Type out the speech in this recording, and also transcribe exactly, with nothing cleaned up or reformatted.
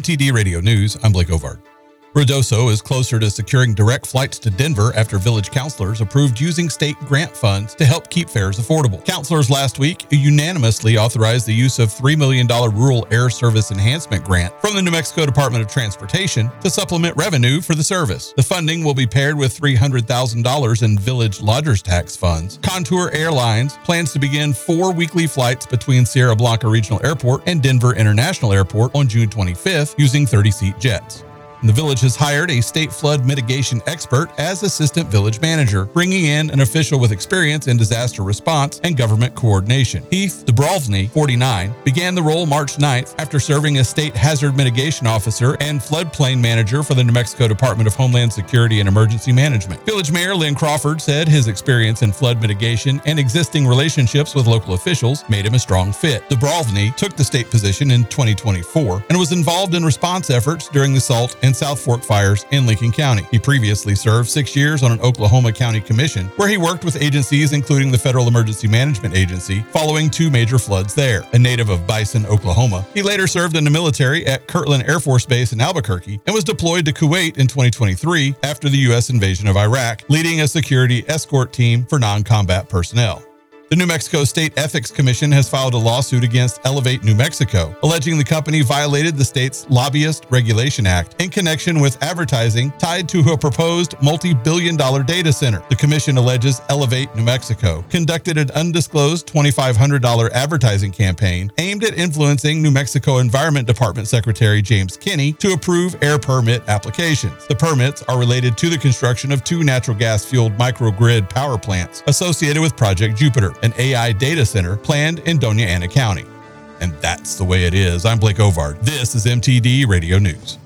T D Radio News, I'm Blake Ovard. Ruidoso is closer to securing direct flights to Denver after village councilors approved using state grant funds to help keep fares affordable. Councilors last week unanimously authorized the use of three million dollars Rural Air Service Enhancement Grant from the New Mexico Department of Transportation to supplement revenue for the service. The funding will be paired with three hundred thousand dollars in village lodgers tax funds. Contour Airlines plans to begin four weekly flights between Sierra Blanca Regional Airport and Denver International Airport on June twenty-fifth using thirty-seat jets. The village has hired a state flood mitigation expert as assistant village manager, bringing in an official with experience in disaster response and government coordination. Heath Dubrovny, forty-nine, began the role March ninth after serving as state hazard mitigation officer and floodplain manager for the New Mexico Department of Homeland Security and Emergency Management. Village Mayor Lynn Crawford said his experience in flood mitigation and existing relationships with local officials made him a strong fit. Dubrovny took the state position in twenty twenty-four and was involved in response efforts during the Salt and South Fork fires in Lincoln County. He previously served six years on an Oklahoma County Commission, where he worked with agencies including the Federal Emergency Management Agency following two major floods there. A native of Bison, Oklahoma, he later served in the military at Kirtland Air Force Base in Albuquerque and was deployed to Kuwait in twenty twenty-three after the U S invasion of Iraq, leading a security escort team for non-combat personnel. The New Mexico State Ethics Commission has filed a lawsuit against Elevate New Mexico, alleging the company violated the state's Lobbyist Regulation Act in connection with advertising tied to a proposed multi-billion dollar data center. The commission alleges Elevate New Mexico conducted an undisclosed twenty-five hundred dollars advertising campaign aimed at influencing New Mexico Environment Department Secretary James Kinney to approve air permit applications. The permits are related to the construction of two natural gas-fueled microgrid power plants associated with Project Jupiter, an A I data center planned in Doña Ana County. And that's the way it is. I'm Blake Ovard. This is M T D Radio News.